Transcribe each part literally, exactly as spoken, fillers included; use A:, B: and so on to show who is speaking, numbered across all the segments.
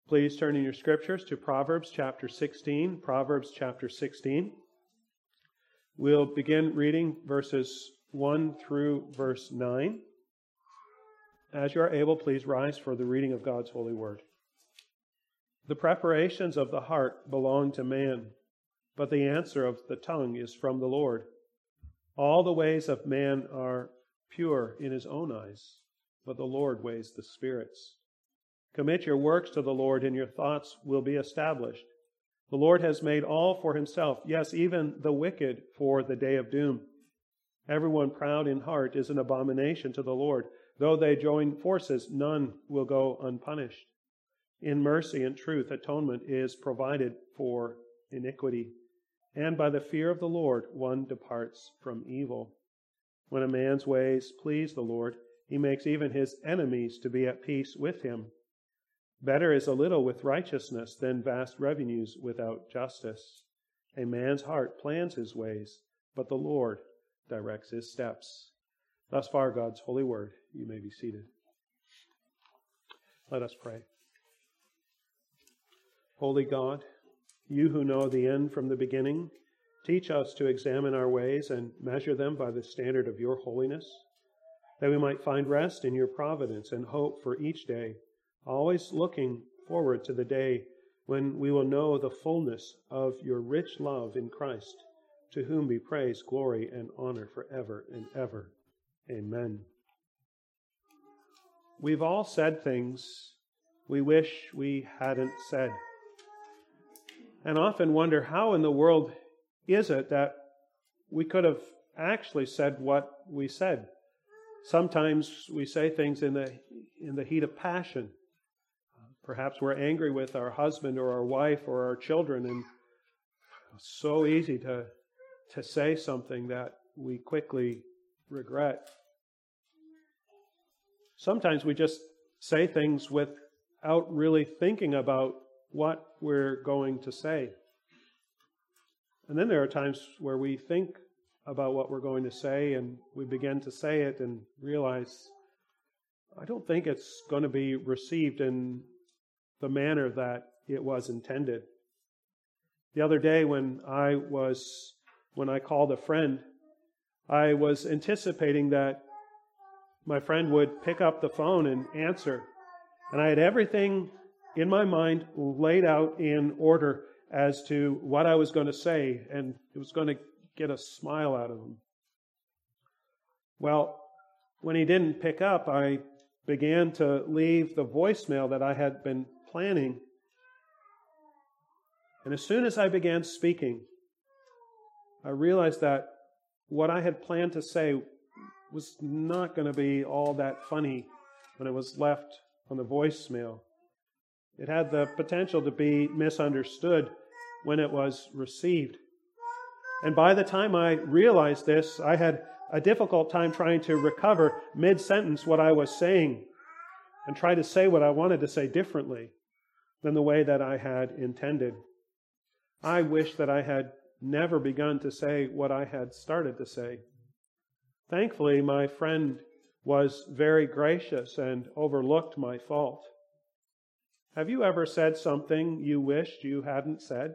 A: Please turn in your scriptures to Proverbs chapter sixteen. Proverbs chapter sixteen. We'll begin reading verses one through verse nine. As you are able, please rise for the reading of God's holy word. The preparations of the heart belong to man, but the answer of the tongue is from the Lord. All the ways of man are pure in his own eyes, but the Lord weighs the spirits. Commit your works to the Lord, and your thoughts will be established. The Lord has made all for himself, yes, even the wicked for the day of doom. Everyone proud in heart is an abomination to the Lord. Though they join forces, none will go unpunished. In mercy and truth, atonement is provided for iniquity, and by the fear of the Lord, one departs from evil. When a man's ways please the Lord, he makes even his enemies to be at peace with him. Better is a little with righteousness than vast revenues without justice. A man's heart plans his ways, but the Lord directs his steps. Thus far, God's holy word. You may be seated. Let us pray. Holy God, you who know the end from the beginning, teach us to examine our ways and measure them by the standard of your holiness, that we might find rest in your providence and hope for each day, always looking forward to the day when we will know the fullness of your rich love in Christ, to whom be praise, glory, and honor forever and ever. Amen. We've all said things we wish we hadn't said, and often wonder how in the world is it that we could have actually said what we said. Sometimes we say things in the in the heat of passion. Perhaps we're angry with our husband or our wife or our children, and it's so easy to, to say something that we quickly regret. Sometimes we just say things without really thinking about what we're going to say. And then there are times where we think about what we're going to say and we begin to say it and realize, I don't think it's going to be received in the manner that it was intended. The other day when I was, when I called a friend, I was anticipating that my friend would pick up the phone and answer. And I had everything in my mind laid out in order as to what I was going to say, and it was going to get a smile out of him. Well, when he didn't pick up, I began to leave the voicemail that I had been planning. And as soon as I began speaking, I realized that what I had planned to say was not going to be all that funny when it was left on the voicemail. It had the potential to be misunderstood when it was received. And by the time I realized this, I had a difficult time trying to recover mid-sentence what I was saying and try to say what I wanted to say differently than the way that I had intended. I wish that I had never begun to say what I had started to say. Thankfully, my friend was very gracious and overlooked my fault. Have you ever said something you wished you hadn't said?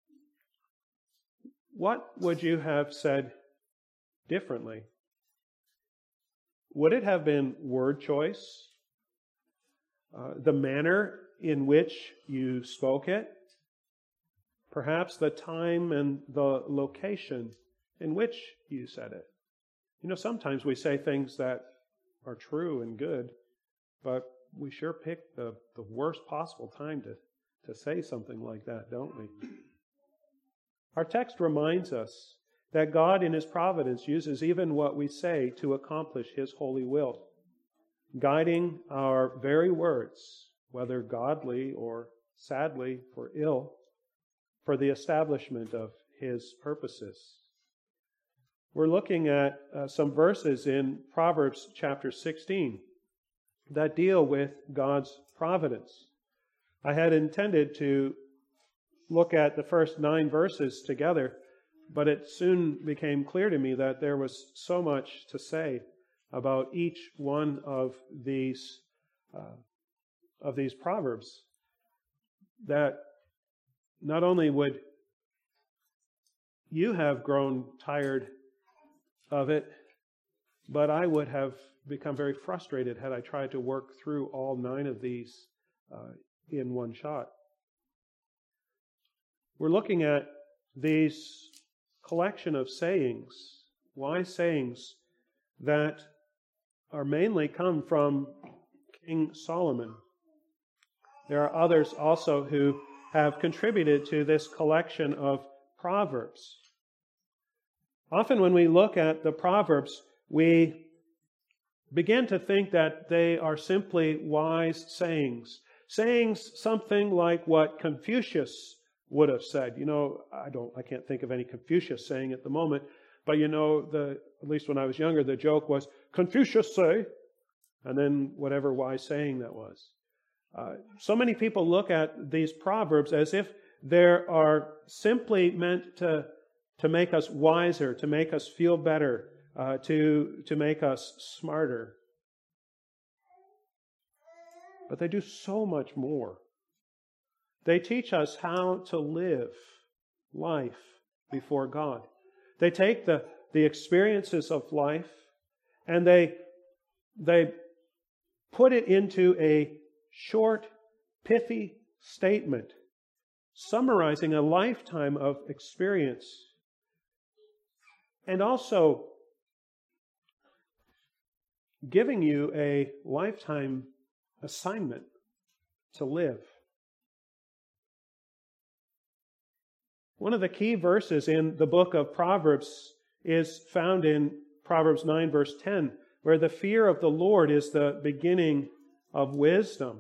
A: What would you have said differently? Would it have been word choice? Uh, the manner in which you spoke it? Perhaps the time and the location in which you said it. You know, sometimes we say things that are true and good, but we sure pick the, the worst possible time to, to say something like that, don't we? Our text reminds us that God in His providence uses even what we say to accomplish His holy will, guiding our very words, whether godly or sadly for ill, for the establishment of His purposes. We're looking at uh, some verses in Proverbs chapter sixteen that deal with God's providence. I had intended to look at the first nine verses together, but it soon became clear to me that there was so much to say about each one of these uh, of these proverbs. that not only would you have grown tired of it, but I would have become very frustrated had I tried to work through all nine of these uh, in one shot. We're looking at these collection of sayings, wise sayings that are mainly come from King Solomon. There are others also who have contributed to this collection of Proverbs. Often when we look at the Proverbs, we begin to think that they are simply wise sayings. Sayings something like what Confucius would have said. You know, I don't, I can't think of any Confucius saying at the moment, but you know, the at least when I was younger, the joke was, Confucius say, and then whatever wise saying that was. Uh, so many people look at these Proverbs as if they are simply meant to, to make us wiser, to make us feel better, uh, to, to make us smarter. But they do so much more. They teach us how to live life before God. They take the, the experiences of life and they, they put it into a short, pithy statement, summarizing a lifetime of experience, and also giving you a lifetime assignment to live. One of the key verses in the book of Proverbs is found in Proverbs nine, verse ten, where the fear of the Lord is the beginning of wisdom.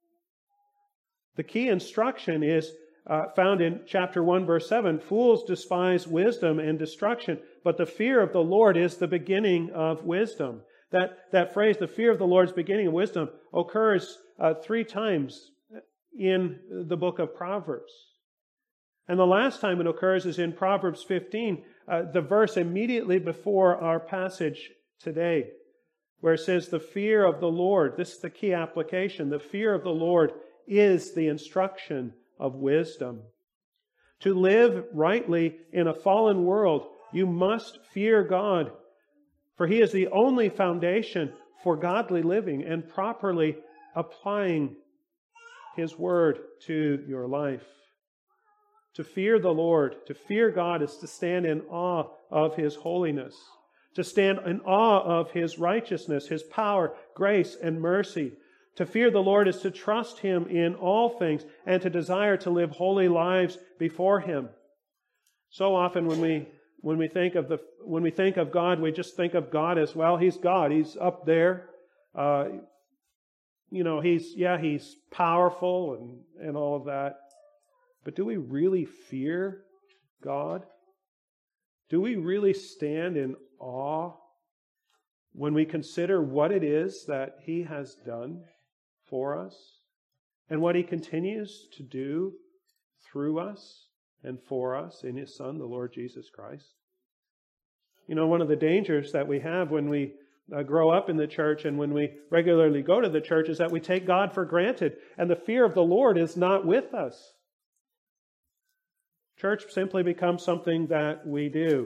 A: The key instruction is uh, found in chapter one, verse seven. Fools despise wisdom and destruction, but the fear of the Lord is the beginning of wisdom. That, that phrase, the fear of the Lord is the beginning of wisdom, occurs uh, three times in the book of Proverbs. And the last time it occurs is in Proverbs fifteen, uh, the verse immediately before our passage today, where it says, the fear of the Lord, this is the key application, the fear of the Lord is the instruction of wisdom. To live rightly in a fallen world, you must fear God, for He is the only foundation for godly living and properly applying His Word to your life. To fear the Lord, to fear God, is to stand in awe of His holiness, to stand in awe of His righteousness, His power, grace, and mercy. To fear the Lord is to trust Him in all things and to desire to live holy lives before Him. So often when we when we think of the when we think of God, we just think of God as, well, He's God. He's up there. Uh, you know, He's yeah, He's powerful and, and all of that. But do we really fear God? Do we really stand in awe when we consider what it is that He has done for us and what He continues to do through us and for us in His Son, the Lord Jesus Christ? You know, one of the dangers that we have when we uh, grow up in the church and when we regularly go to the church is that we take God for granted, and the fear of the Lord is not with us. Church simply becomes something that we do.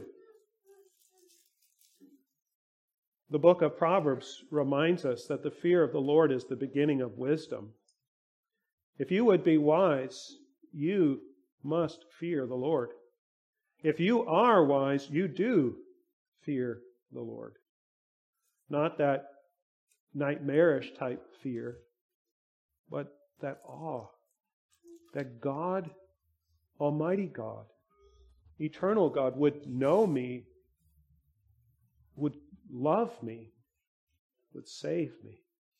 A: The book of Proverbs reminds us that the fear of the Lord is the beginning of wisdom. If you would be wise, you must fear the Lord. If you are wise, you do fear the Lord. Not that nightmarish type fear, but that awe that God, Almighty God, eternal God, would know me, would love me, would save me.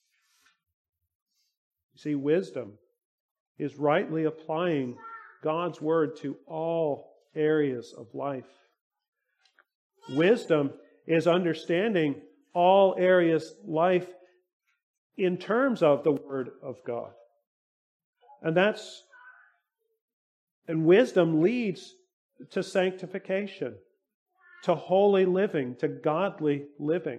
A: You see, wisdom is rightly applying God's Word to all areas of life. Wisdom is understanding all areas of life in terms of the Word of God. And that's And wisdom leads to sanctification, to holy living, to godly living.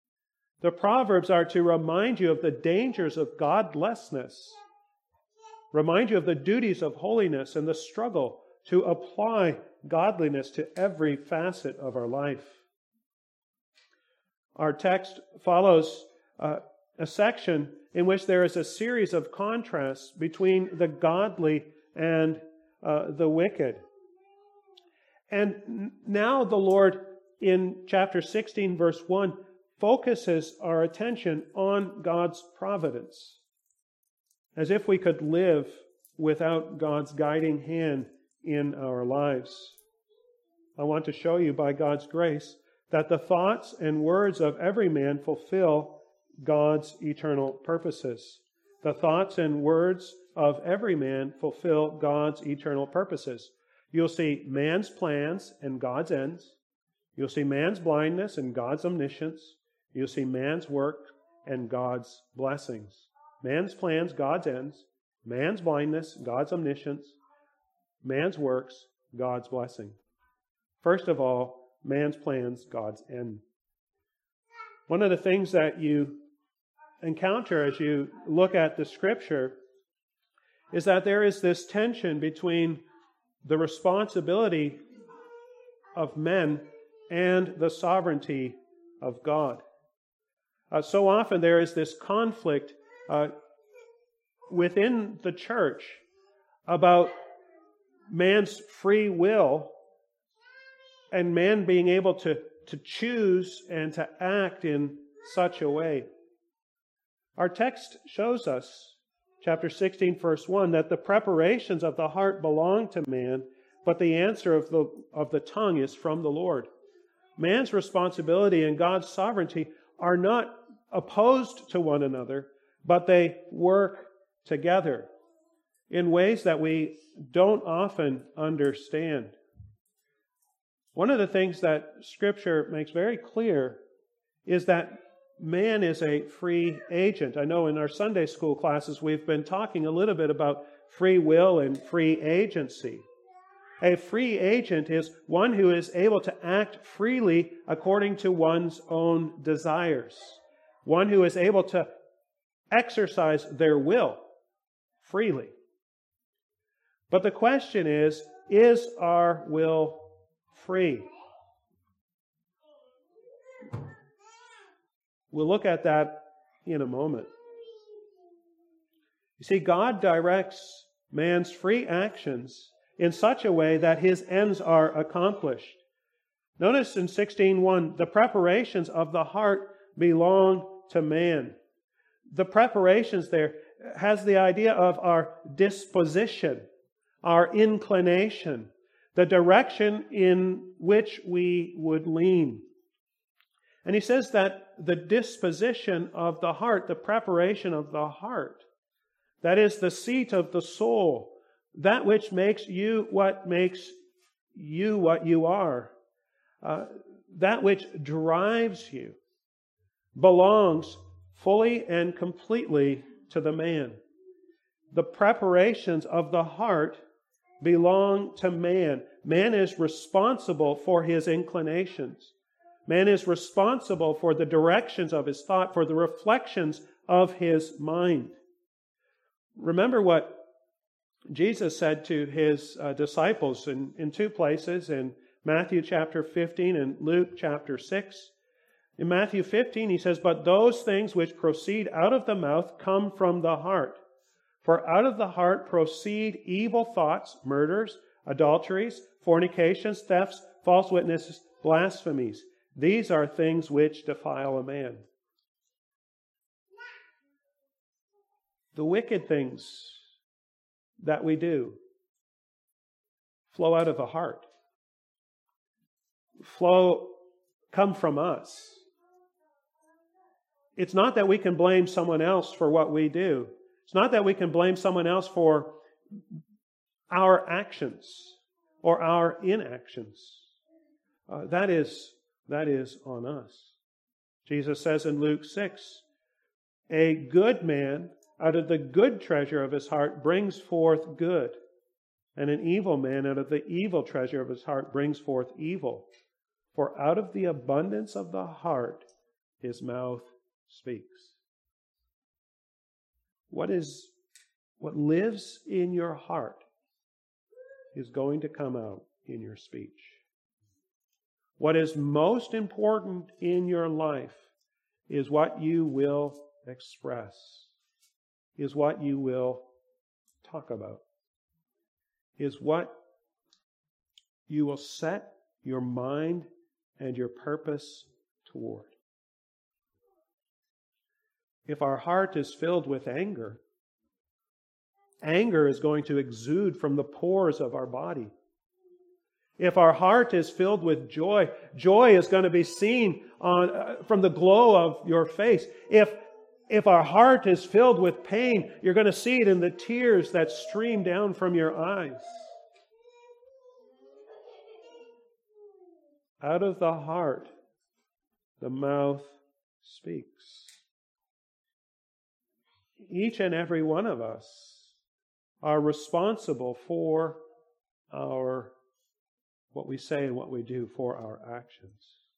A: The Proverbs are to remind you of the dangers of godlessness remind you of the duties of holiness and the struggle to apply godliness to every facet of our life. Our text follows uh, a section in which there is a series of contrasts between the godly and uh, the wicked. And now the Lord, in chapter sixteen, verse one, focuses our attention on God's providence, as if we could live without God's guiding hand in our lives. I want to show you by God's grace that the thoughts and words of every man fulfill God's eternal purposes. The thoughts and words of every man fulfill God's eternal purposes. You'll see man's plans and God's ends. You'll see man's blindness and God's omniscience. You'll see man's work and God's blessings. Man's plans, God's ends. Man's blindness, God's omniscience. Man's works, God's blessing. First of all, man's plans, God's end. One of the things that you encounter as you look at the Scripture is that there is this tension between the responsibility of men and the sovereignty of God. Uh, so often there is this conflict uh, within the church about man's free will and man being able to, to choose and to act in such a way. Our text shows us, chapter sixteen, verse one, that the preparations of the heart belong to man, but the answer of the, of the tongue is from the Lord. Man's responsibility and God's sovereignty are not opposed to one another, but they work together in ways that we don't often understand. One of the things that Scripture makes very clear is that man is a free agent. I know in our Sunday school classes we've been talking a little bit about free will and free agency. A free agent is one who is able to act freely according to one's own desires. One who is able to exercise their will freely. But the question is, is our will free? We'll look at that in a moment. You see, God directs man's free actions in such a way that his ends are accomplished. Notice in sixteen one, the preparations of the heart belong to man. The preparations there has the idea of our disposition, our inclination, the direction in which we would lean. And he says that the disposition of the heart, the preparation of the heart, that is the seat of the soul, that which makes you what makes you what you are, uh, that which drives you, belongs fully and completely to the man. The preparations of the heart belong to man. Man is responsible for his inclinations. Man is responsible for the directions of his thought, for the reflections of his mind. Remember what Jesus said to his uh, disciples in, in two places, in Matthew chapter fifteen and Luke chapter six. In Matthew fifteen, he says, "But those things which proceed out of the mouth come from the heart. For out of the heart proceed evil thoughts, murders, adulteries, fornications, thefts, false witnesses, blasphemies. These are things which defile a man." The wicked things that we do flow out of the heart. Flow, come from us. It's not that we can blame someone else for what we do. It's not that we can blame someone else for our actions or our inactions. Uh, that is, that is on us. Jesus says in Luke six, "A good man out of the good treasure of his heart brings forth good, and an evil man out of the evil treasure of his heart brings forth evil. For out of the abundance of the heart his mouth speaks." What is, what lives in your heart is going to come out in your speech. What is most important in your life is what you will express, is what you will talk about, is what you will set your mind and your purpose toward. If our heart is filled with anger, anger is going to exude from the pores of our body. If our heart is filled with joy, joy is going to be seen on uh, from the glow of your face. If if our heart is filled with pain, you're going to see it in the tears that stream down from your eyes. Out of the heart, the mouth speaks. Each and every one of us are responsible for our what we say and what we do, for our actions.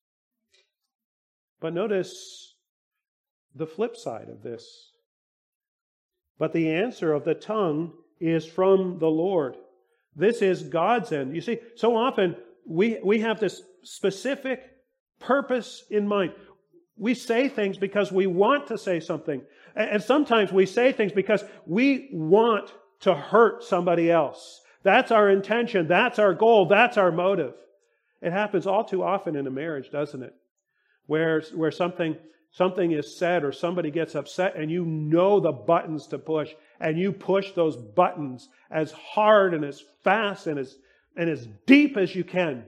A: But notice the flip side of this. But the answer of the tongue is from the Lord. This is God's end. You see, so often we, we have this specific purpose in mind. We say things because we want to say something. And sometimes we say things because we want to hurt somebody else. That's our intention. That's our goal. That's our motive. It happens all too often in a marriage, doesn't it? Where, where something, something is said or somebody gets upset and you know the buttons to push and you push those buttons as hard and as fast and as, and as deep as you can.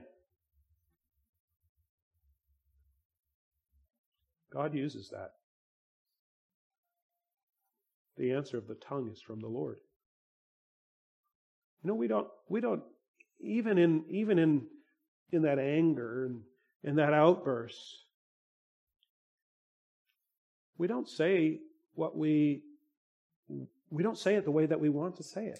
A: God uses that. The answer of the tongue is from the Lord. You know, we don't, we don't, even in, even in, in that anger and in that outburst, we don't say what we, we don't say it the way that we want to say it.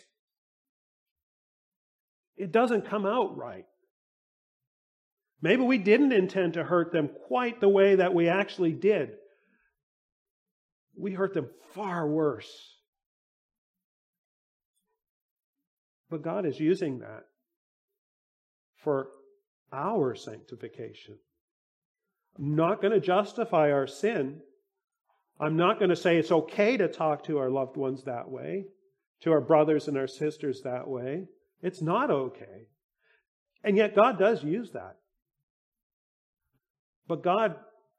A: It doesn't come out right. Maybe we didn't intend to hurt them quite the way that we actually did. We hurt them far worse. But God is using that for our sanctification. I'm not going to justify our sin. I'm not going to say it's okay to talk to our loved ones that way, to our brothers and our sisters that way. It's not okay. And yet God does use that. But God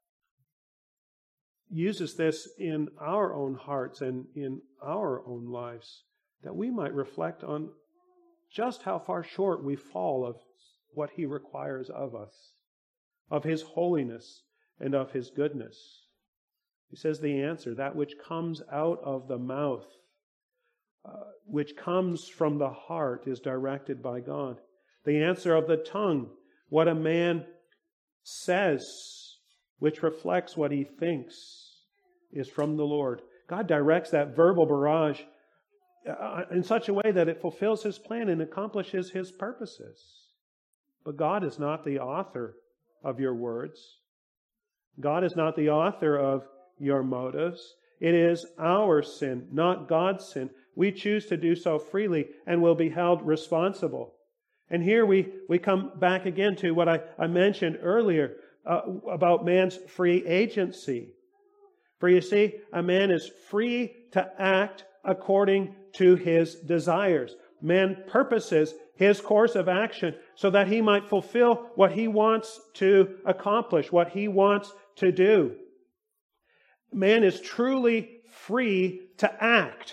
A: uses this in our own hearts and in our own lives, that we might reflect on just how far short we fall of what He requires of us, of His holiness and of His goodness. He says the answer, that which comes out of the mouth, uh, which comes from the heart, is directed by God. The answer of the tongue, what a man says, which reflects what he thinks, is from the Lord. God directs that verbal barrage in such a way that it fulfills His plan and accomplishes His purposes. But God is not the author of your words. God is not the author of your motives. It is our sin, not God's sin. We choose to do so freely and will be held responsible. And here we, we come back again to what I, I mentioned earlier uh, about man's free agency. For you see, a man is free to act according to his desires. Man purposes his course of action so that he might fulfill what he wants to accomplish, what he wants to do. Man is truly free to act.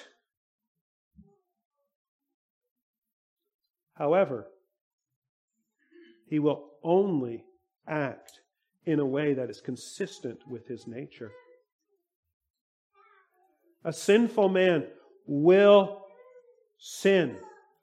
A: However, he will only act in a way that is consistent with his nature. A sinful man will sin.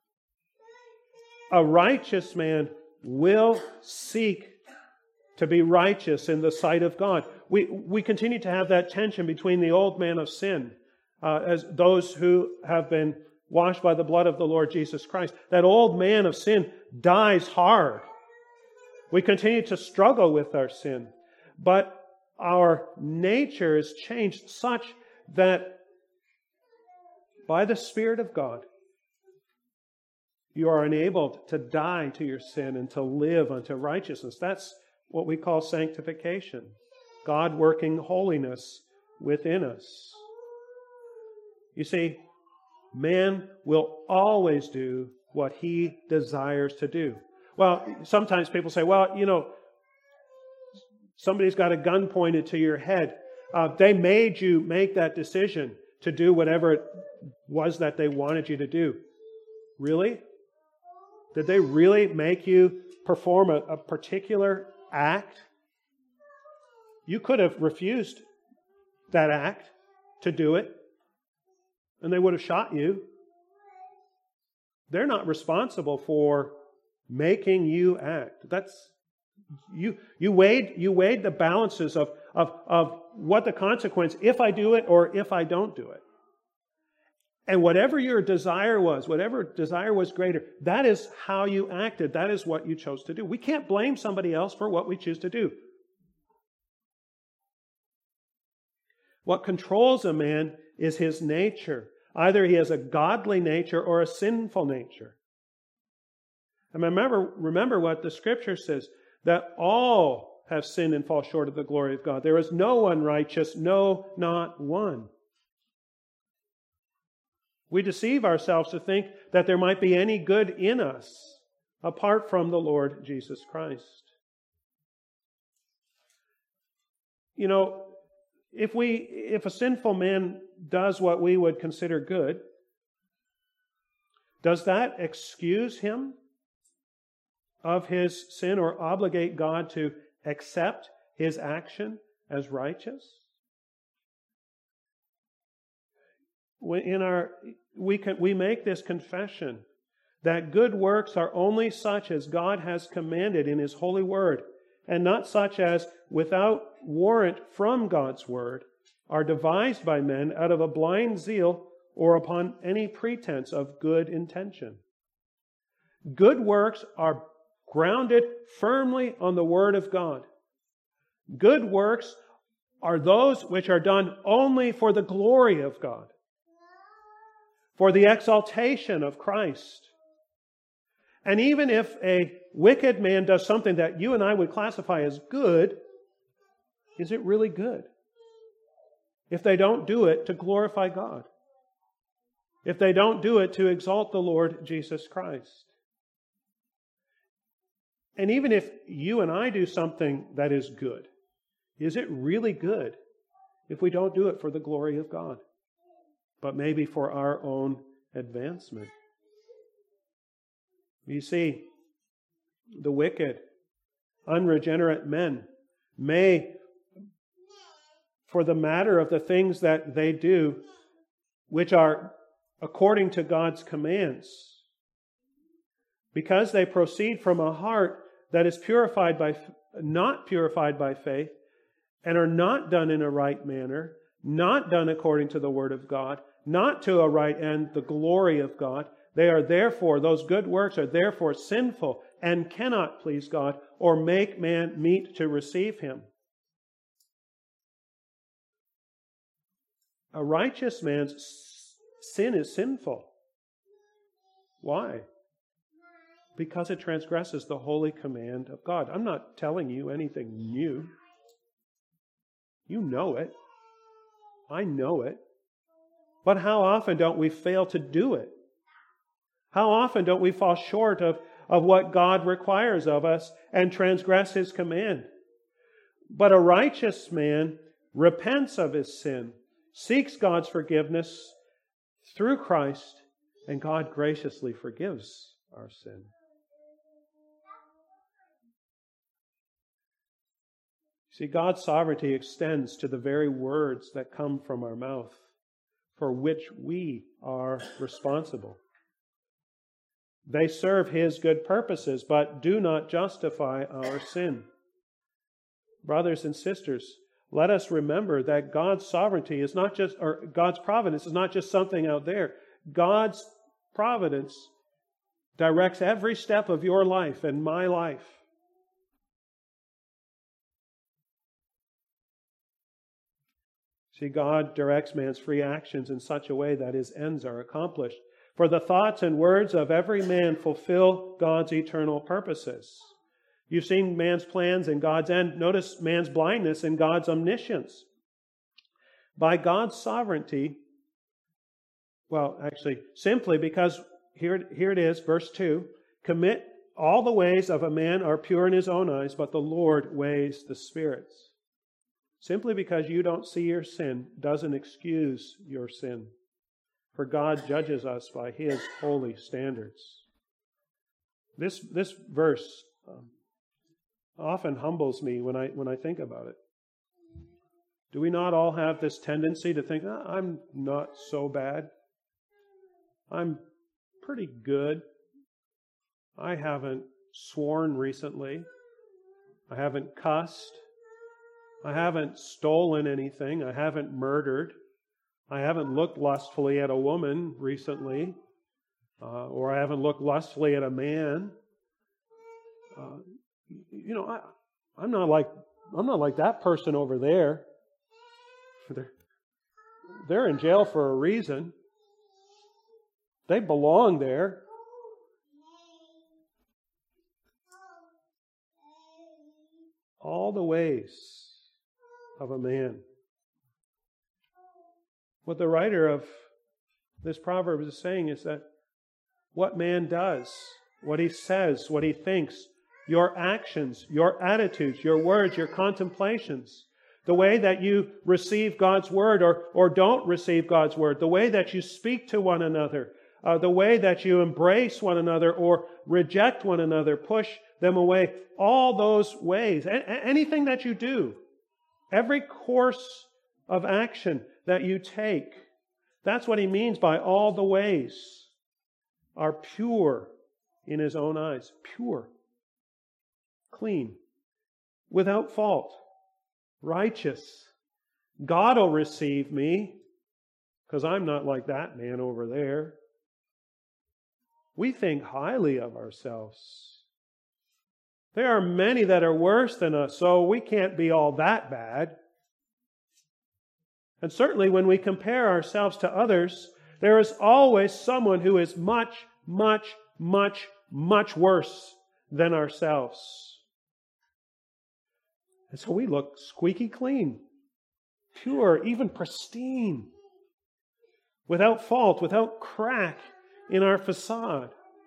A: A righteous man will seek to be righteous in the sight of God. We we continue to have that tension between the old man of sin, uh, as those who have been washed by the blood of the Lord Jesus Christ. That old man of sin dies hard. We continue to struggle with our sin, but our nature is changed such that by the Spirit of God, you are enabled to die to your sin and to live unto righteousness. That's what we call sanctification. God working holiness within us. You see, man will always do what he desires to do. Well, sometimes people say, well, you know, somebody's got a gun pointed to your head. Uh, they made you make that decision to do whatever it was that they wanted you to do. Really? Did they really make you perform a, a particular act? You could have refused that act to do it, and they would have shot you. They're not responsible for making you act. That's you. You weighed you weighed the balances of of of what the consequence if I do it or if I don't do it. And whatever your desire was, whatever desire was greater, that is how you acted. That is what you chose to do. We can't blame somebody else for what we choose to do. What controls a man is his nature. Either he has a godly nature or a sinful nature. And remember, remember what the Scripture says, that all have sinned and fall short of the glory of God. There is no one righteous, no, not one. We deceive ourselves to think that there might be any good in us apart from the Lord Jesus Christ. You know, if we, if a sinful man does what we would consider good, does that excuse him of his sin or obligate God to accept his action as righteous? In our, we can we make this confession that good works are only such as God has commanded in His holy word, and not such as, without warrant from God's word, are devised by men out of a blind zeal or upon any pretense of good intention. Good works are grounded firmly on the word of God. Good works are those which are done only for the glory of God, for the exaltation of Christ. And even if a wicked man does something that you and I would classify as good, is it really good? If they don't do it to glorify God. If they don't do it to exalt the Lord Jesus Christ. And even if you and I do something that is good, is it really good if we don't do it for the glory of God, but maybe for our own advancement? You see, the wicked, unregenerate men may, for the matter of the things that they do, which are according to God's commands, because they proceed from a heart that is purified by, not purified by faith, and are not done in a right manner, not done according to the Word of God, not to a right end, the glory of God. They are therefore, those good works are therefore sinful and cannot please God or make man meet to receive Him. A righteous man's sin is sinful. Why? Because it transgresses the holy command of God. I'm not telling you anything new. You know it. I know it. But how often don't we fail to do it? How often don't we fall short of, of what God requires of us and transgress His command? But a righteous man repents of his sin, seeks God's forgiveness through Christ, and God graciously forgives our sin. See, God's sovereignty extends to the very words that come from our mouth, for which we are responsible. They serve His good purposes, but do not justify our sin. Brothers and sisters, let us remember that God's sovereignty is not just, or God's providence is not just something out there. God's providence directs every step of your life and my life. See, God directs man's free actions in such a way that his ends are accomplished. For the thoughts and words of every man fulfill God's eternal purposes. You've seen man's plans and God's end. Notice man's blindness and God's omniscience. By God's sovereignty, well, actually, simply because, here, here it is, verse two, commit all the ways of a man are pure in his own eyes, but the Lord weighs the spirits. Simply because you don't see your sin doesn't excuse your sin. For God judges us by His holy standards. This, this verse um, often humbles me when I, when I think about it. Do we not all have this tendency to think, oh, I'm not so bad. I'm pretty good. I haven't sworn recently. I haven't cussed. I haven't stolen anything. I haven't murdered. I haven't looked lustfully at a woman recently. Uh, or I haven't looked lustfully at a man. Uh, you know, I, I'm not like I'm not like that person over there. They're, they're in jail for a reason. They belong there. All the ways of a man. What the writer of this proverb is saying is that what man does, what he says, what he thinks, your actions, your attitudes, your words, your contemplations, the way that you receive God's word or, or don't receive God's word, the way that you speak to one another, uh, the way that you embrace one another or reject one another, push them away, all those ways, a- anything that you do, every course of action that you take, that's what he means by all the ways are pure in his own eyes. Pure. Clean. Without fault. Righteous. God will receive me because I'm not like that man over there. We think highly of ourselves. There are many that are worse than us, so we can't be all that bad. And certainly when we compare ourselves to others, there is always someone who is much, much, much, much worse than ourselves. And so we look squeaky clean, pure, even pristine, without fault, without crack in our facade.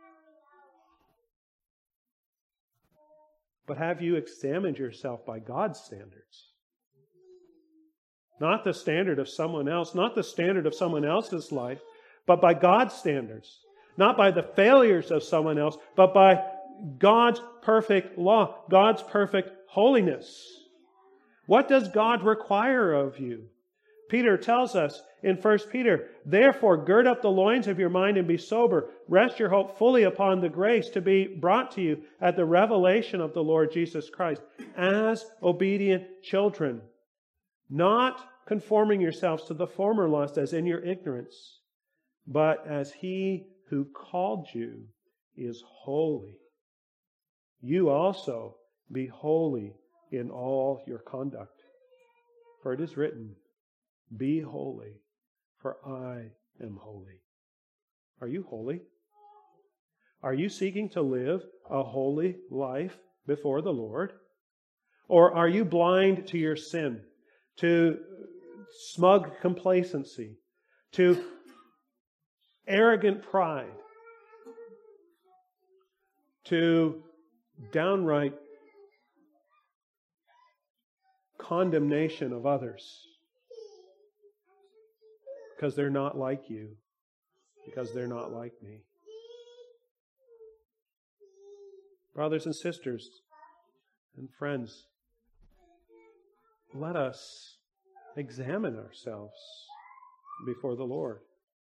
A: But have you examined yourself by God's standards? Not the standard of someone else, not the standard of someone else's life, but by God's standards. Not by the failures of someone else, but by God's perfect law, God's perfect holiness. What does God require of you? Peter tells us in First Peter, therefore gird up the loins of your mind and be sober. Rest your hope fully upon the grace to be brought to you at the revelation of the Lord Jesus Christ as obedient children, not conforming yourselves to the former lust as in your ignorance, but as He who called you is holy. You also be holy in all your conduct. For it is written, be holy, for I am holy. Are you holy? Are you seeking to live a holy life before the Lord? Or are you blind to your sin, to smug complacency, to arrogant pride, to downright condemnation of others because they're not like you, because they're not like me? Brothers and sisters and friends, let us examine ourselves before the Lord.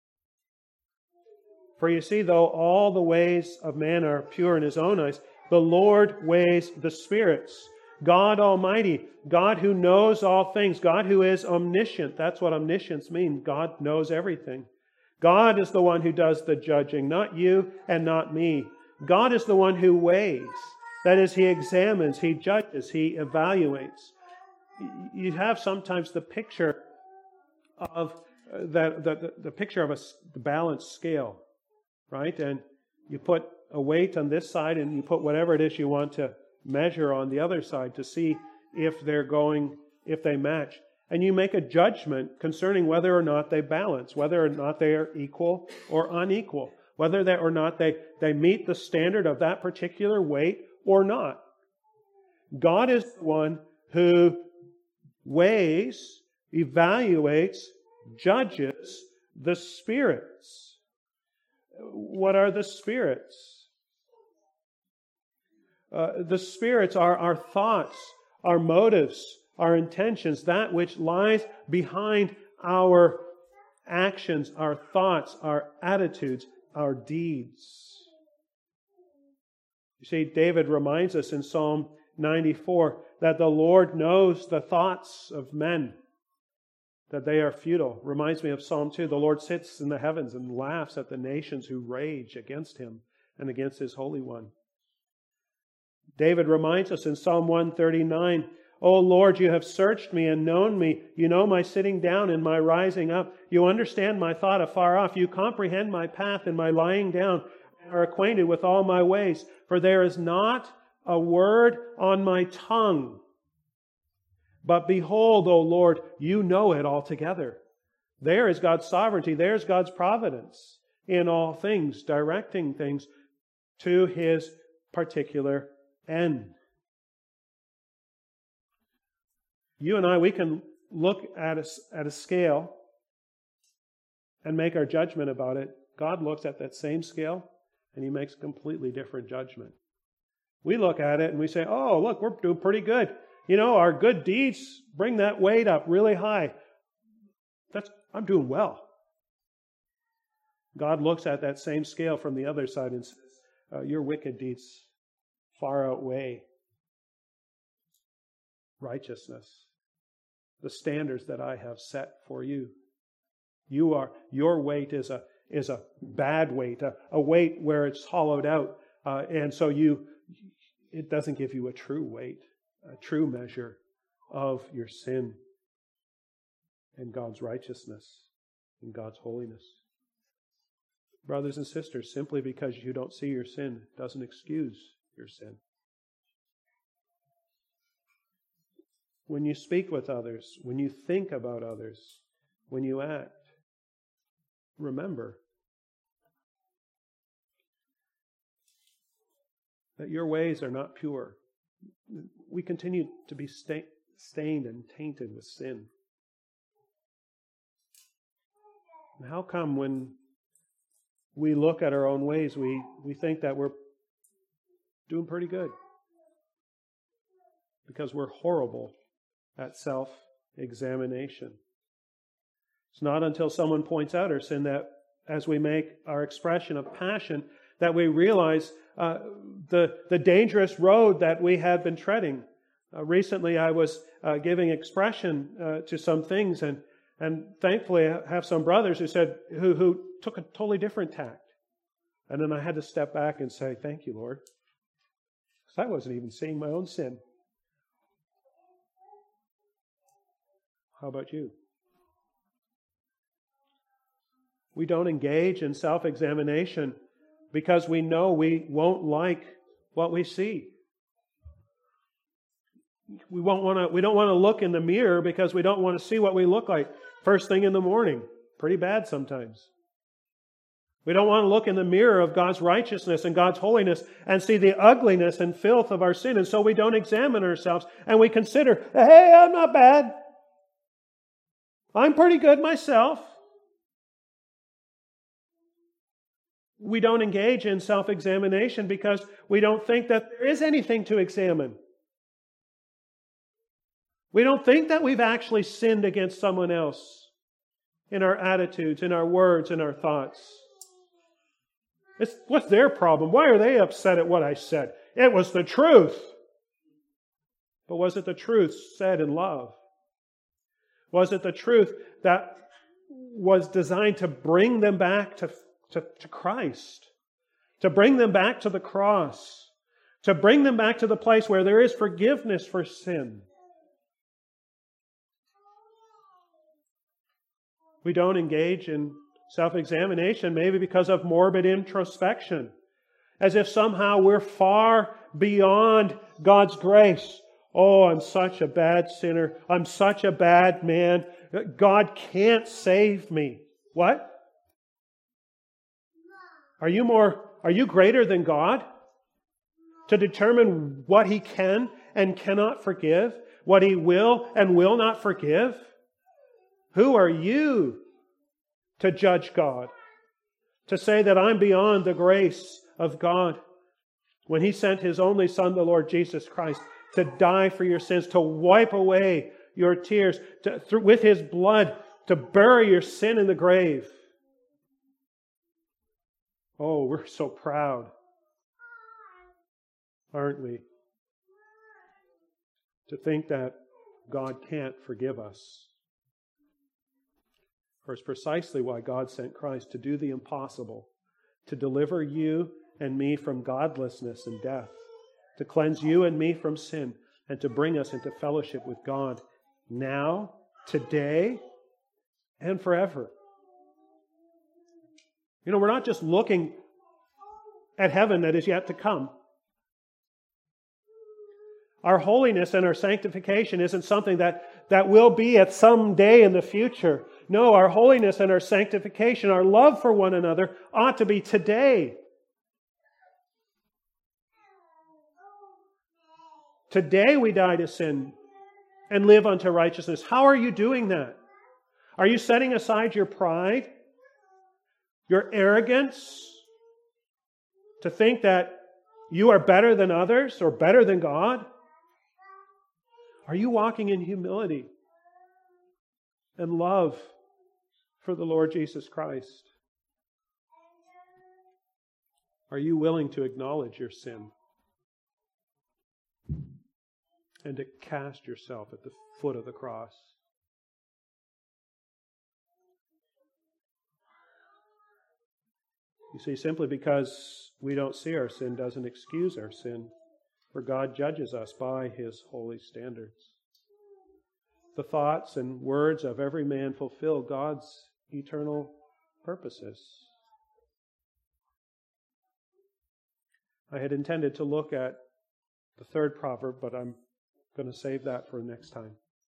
A: For you see, though all the ways of man are pure in His own eyes, the Lord weighs the spirits. God Almighty, God who knows all things, God who is omniscient. That's what omniscience means. God knows everything. God is the one who does the judging, not you and not me. God is the one who weighs. That is, He examines, He judges, He evaluates. You have sometimes the picture of uh, that the, the, the picture of a s- the balanced scale, right? And you put a weight on this side and you put whatever it is you want to measure on the other side to see if they're going, if they match. And you make a judgment concerning whether or not they balance, whether or not they are equal or unequal, whether they or not they, they meet the standard of that particular weight or not. God is the one who weighs, evaluates, judges the spirits. What are the spirits? Uh, the spirits are our thoughts, our motives, our intentions, that which lies behind our actions, our thoughts, our attitudes, our deeds. You see, David reminds us in Psalm ninety-four that the Lord knows the thoughts of men, that they are futile. Reminds me of Psalm two. The Lord sits in the heavens and laughs at the nations who rage against Him and against His Holy One. David reminds us in Psalm one thirty-nine, O Lord, you have searched me and known me. You know my sitting down and my rising up. You understand my thought afar off. You comprehend my path and my lying down, and are acquainted with all my ways. For there is not a word on my tongue. But behold, O Lord, you know it altogether. There is God's sovereignty. There's God's providence in all things, directing things to His particular end. You and I, we can look at a, at a scale and make our judgment about it. God looks at that same scale and He makes a completely different judgment. We look at it and we say, oh, look, we're doing pretty good. You know, our good deeds bring that weight up really high. That's I'm doing well. God looks at that same scale from the other side and says, uh, your wicked deeds far outweigh righteousness, the standards that I have set for you. You are your weight is a is a bad weight, a, a weight where it's hollowed out, uh, and so you it doesn't give you a true weight, a true measure of your sin and God's righteousness and God's holiness. Brothers and sisters, simply because you don't see your sin doesn't excuse your sin. When you speak with others, when you think about others, when you act, remember that your ways are not pure. We continue to be sta- stained and tainted with sin. And how come when we look at our own ways, we, we think that we're doing pretty good? Because we're horrible at self-examination. It's not until someone points out our sin that as we make our expression of passion that we realize uh, the, the dangerous road that we have been treading. Uh, recently I was uh, giving expression uh, to some things, and and thankfully I have some brothers who said who, who took a totally different tact. And then I had to step back and say, thank you, Lord. Because I wasn't even seeing my own sin. How about you? We don't engage in self-examination because we know we won't like what we see. We won't want to. We don't want to look in the mirror because we don't want to see what we look like first thing in the morning. Pretty bad sometimes. We don't want to look in the mirror of God's righteousness and God's holiness and see the ugliness and filth of our sin, and so we don't examine ourselves and we consider, hey, I'm not bad. I'm pretty good myself. We don't engage in self-examination because we don't think that there is anything to examine. We don't think that we've actually sinned against someone else in our attitudes, in our words, in our thoughts. It's, what's their problem? Why are they upset at what I said? It was the truth. But was it the truth said in love? Was it the truth that was designed to bring them back to, to, to Christ? To bring them back to the cross? To bring them back to the place where there is forgiveness for sin? We don't engage in self-examination, maybe because of morbid introspection, as if somehow we're far beyond God's grace. Oh, I'm such a bad sinner. I'm such a bad man. God can't save me. What? Are you more, are you greater than God to determine what He can and cannot forgive? What He will and will not forgive? Who are you to judge God? To say that I'm beyond the grace of God when He sent His only Son, the Lord Jesus Christ, to die for your sins, to wipe away your tears, to, through, with His blood, to bury your sin in the grave. Oh, we're so proud, aren't we? To think that God can't forgive us. For it's precisely why God sent Christ, to do the impossible, to deliver you and me from godlessness and death, to cleanse you and me from sin, and to bring us into fellowship with God now, today, and forever. You know, we're not just looking at heaven that is yet to come. Our holiness and our sanctification isn't something that, that will be at some day in the future. No, our holiness and our sanctification, our love for one another, ought to be today. Today we die to sin and live unto righteousness. How are you doing that? Are you setting aside your pride, your arrogance, to think that you are better than others or better than God? Are you walking in humility and love for the Lord Jesus Christ? Are you willing to acknowledge your sin and to cast yourself at the foot of the cross? You see, simply because we don't see our sin doesn't excuse our sin, for God judges us by His holy standards. The thoughts and words of every man fulfill God's eternal purposes. I had intended to look at the third proverb, but I'm going to save that for next time.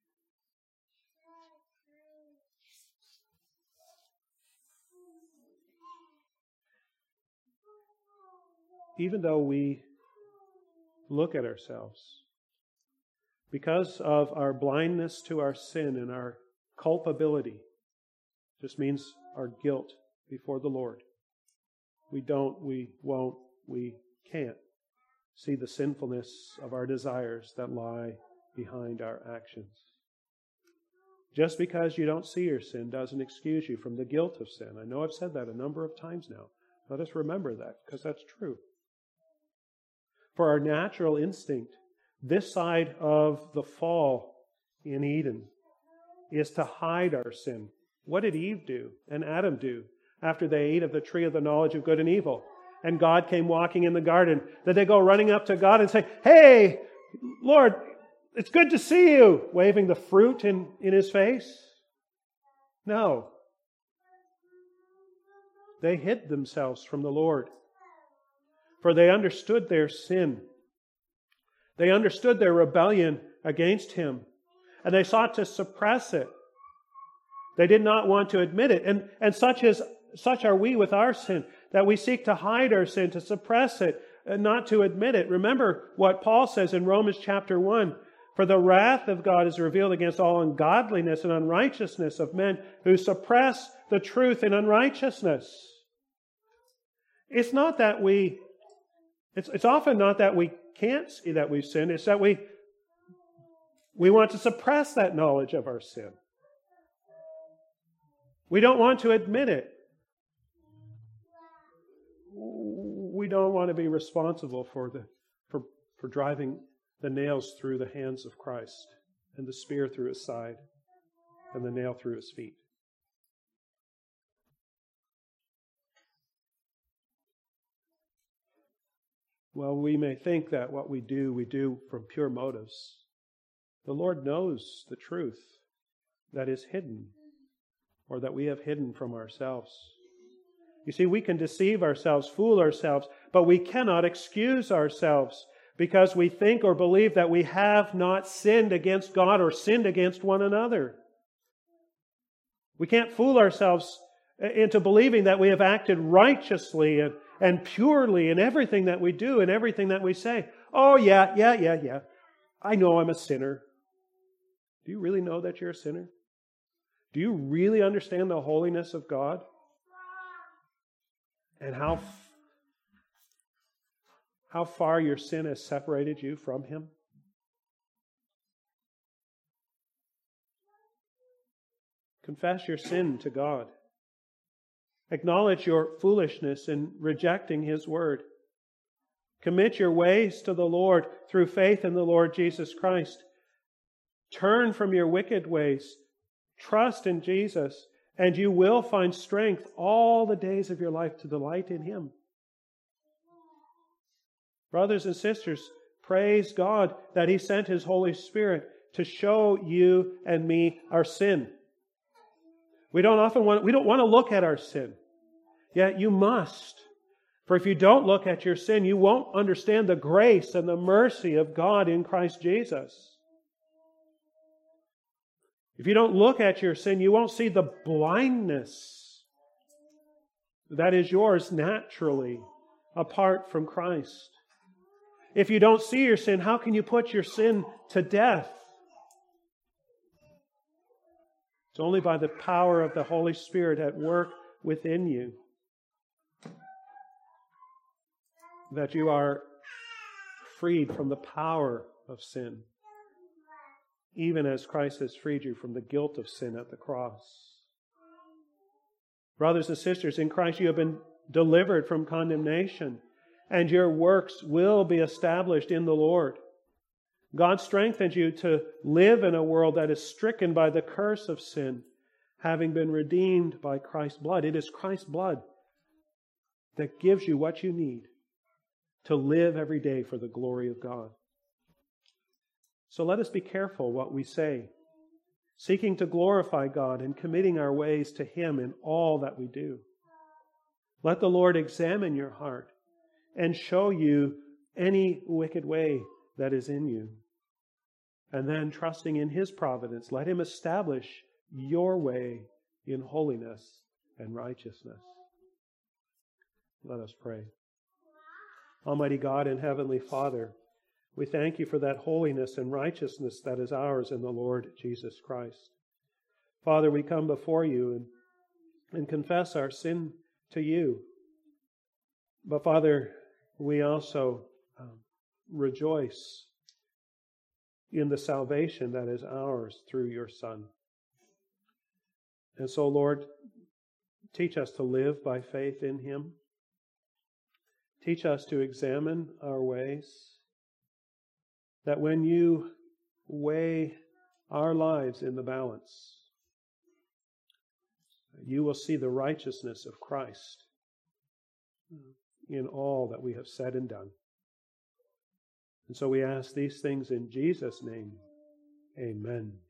A: Even though we look at ourselves, because of our blindness to our sin and our culpability, just means our guilt before the Lord. We don't, we won't, we can't see the sinfulness of our desires that lie behind our actions. Just because you don't see your sin doesn't excuse you from the guilt of sin. I know I've said that a number of times now. Let us remember that, because that's true. For our natural instinct, this side of the fall in Eden, is to hide our sin. What did Eve do and Adam do after they ate of the tree of the knowledge of good and evil? And God came walking in the garden. Did they go running up to God and say, "Hey, Lord, it's good to see you," waving the fruit in, in His face? No. They hid themselves from the Lord, for they understood their sin. They understood their rebellion against Him, and they sought to suppress it. They did not want to admit it. And, and such is such are we with our sin, that we seek to hide our sin, to suppress it, and not to admit it. Remember what Paul says in Romans chapter one, "For the wrath of God is revealed against all ungodliness and unrighteousness of men who suppress the truth in unrighteousness." It's not that we, it's, it's often not that we can't see that we've sinned, it's that we, we want to suppress that knowledge of our sin. We don't want to admit it. We don't want to be responsible for the for, for driving the nails through the hands of Christ, and the spear through His side, and the nail through His feet. Well, we may think that what we do, we do from pure motives. The Lord knows the truth that is hidden. or that we have hidden from ourselves. You see, we can deceive ourselves, fool ourselves, but we cannot excuse ourselves because we think or believe that we have not sinned against God or sinned against one another. We can't fool ourselves into believing that we have acted righteously and, and purely in everything that we do and everything that we say. Oh, yeah, yeah, yeah, yeah. I know I'm a sinner. Do you really know that you're a sinner? Do you really understand the holiness of God? And how, how far your sin has separated you from Him? Confess your sin to God. Acknowledge your foolishness in rejecting His Word. Commit your ways to the Lord through faith in the Lord Jesus Christ. Turn from your wicked ways. Trust in Jesus, and you will find strength all the days of your life to delight in Him. Brothers and sisters, praise God that He sent His Holy Spirit to show you and me our sin. We don't often want, we don't want to look at our sin. Yet you must. For if you don't look at your sin, you won't understand the grace and the mercy of God in Christ Jesus. If you don't look at your sin, you won't see the blindness that is yours naturally apart from Christ. If you don't see your sin, how can you put your sin to death? It's only by the power of the Holy Spirit at work within you that you are freed from the power of sin, even as Christ has freed you from the guilt of sin at the cross. Brothers and sisters, in Christ you have been delivered from condemnation, and your works will be established in the Lord. God strengthens you to live in a world that is stricken by the curse of sin, having been redeemed by Christ's blood. It is Christ's blood that gives you what you need to live every day for the glory of God. So let us be careful what we say, seeking to glorify God and committing our ways to Him in all that we do. Let the Lord examine your heart and show you any wicked way that is in you. And then, trusting in His providence, let Him establish your way in holiness and righteousness. Let us pray. Almighty God and Heavenly Father, we thank You for that holiness and righteousness that is ours in the Lord Jesus Christ. Father, we come before You and, and confess our sin to You. But Father, we also um, rejoice in the salvation that is ours through Your Son. And so, Lord, teach us to live by faith in Him. Teach us to examine our ways, that when You weigh our lives in the balance, You will see the righteousness of Christ in all that we have said and done. And so we ask these things in Jesus' name. Amen.